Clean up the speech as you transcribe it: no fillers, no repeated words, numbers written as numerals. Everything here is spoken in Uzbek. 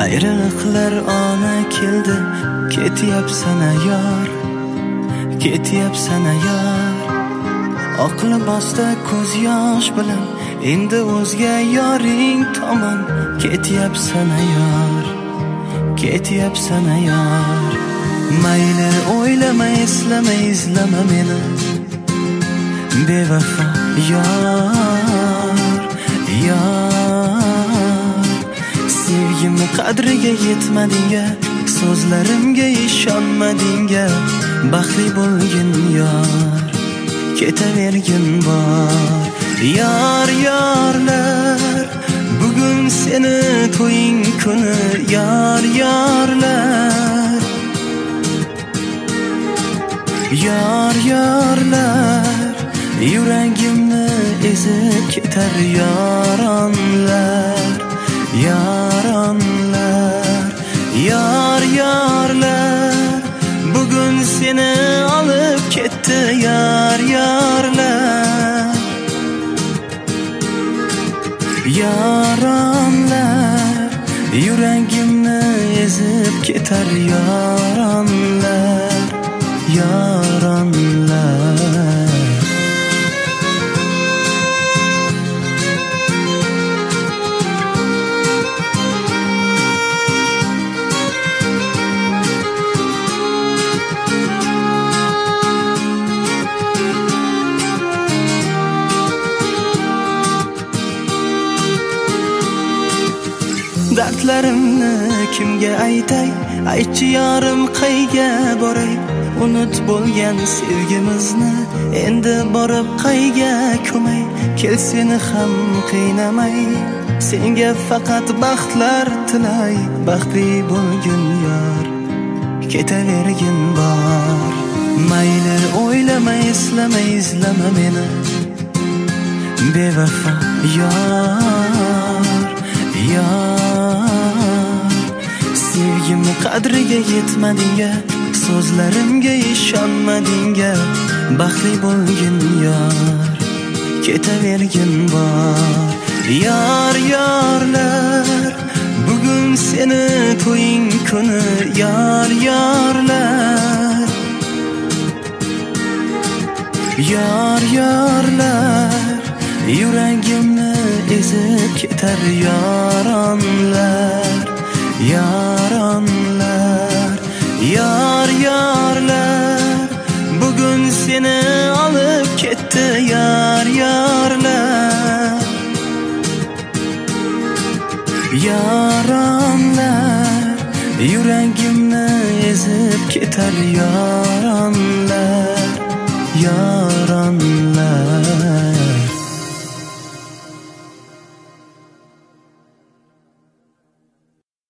Ayrılıklar ana keldi, ketyapsan ayyor, ketyapsan ayyor. Aqli bosdi ko'z yosh bilan, endi o'zga yoring tomon ketyapsan ayyor, ketyapsan ayyor. Mayli o'ylama, eslama, izlama meni, bevafo yor, yor. Sevgimni qadriga yetmading-a, so'zlarimga ishonmading-a, baxtli bo'lgin yor, ketavergin bor. Yor, yorlar, bugun seni to'ying kuni, yor, yorlar. Yor, yorlar, yuragimni ezib ketar yoronlar, yoronlar. Yor, yorlar, bugun seni olib ketdi yor, yorlar. Yoronlar, yuragimni ezib ketar yoronlar, yoronlar. Dardlarimni kimga aytay, aytchi yorim qayga boray. Unut bo'lgan sevgimizni endi borib qayga ko'may. Kel seni ham qiynamay, senga faqat baxtlar tilay. Baxtli bo'lgin yor, ketavergin bor. Mayli o'ylama, eslama, izlama meni, bevafo yor, yor. Sevgimni qadriga yetmading-a, so'zlarimga ishonmading-a, baxtli bo'lgin yor, ketavergin bor. Yor, yorlar, bugun seni to'ying kuni, yor, yorlar. Yor, yorlar, yuragimni ezib ketar yoronlar, yoronlar. Yor, yorlar, bugun seni olib ketdi yor, yorlar. Yoronlar, yuragimni ezib ketar yoronlar.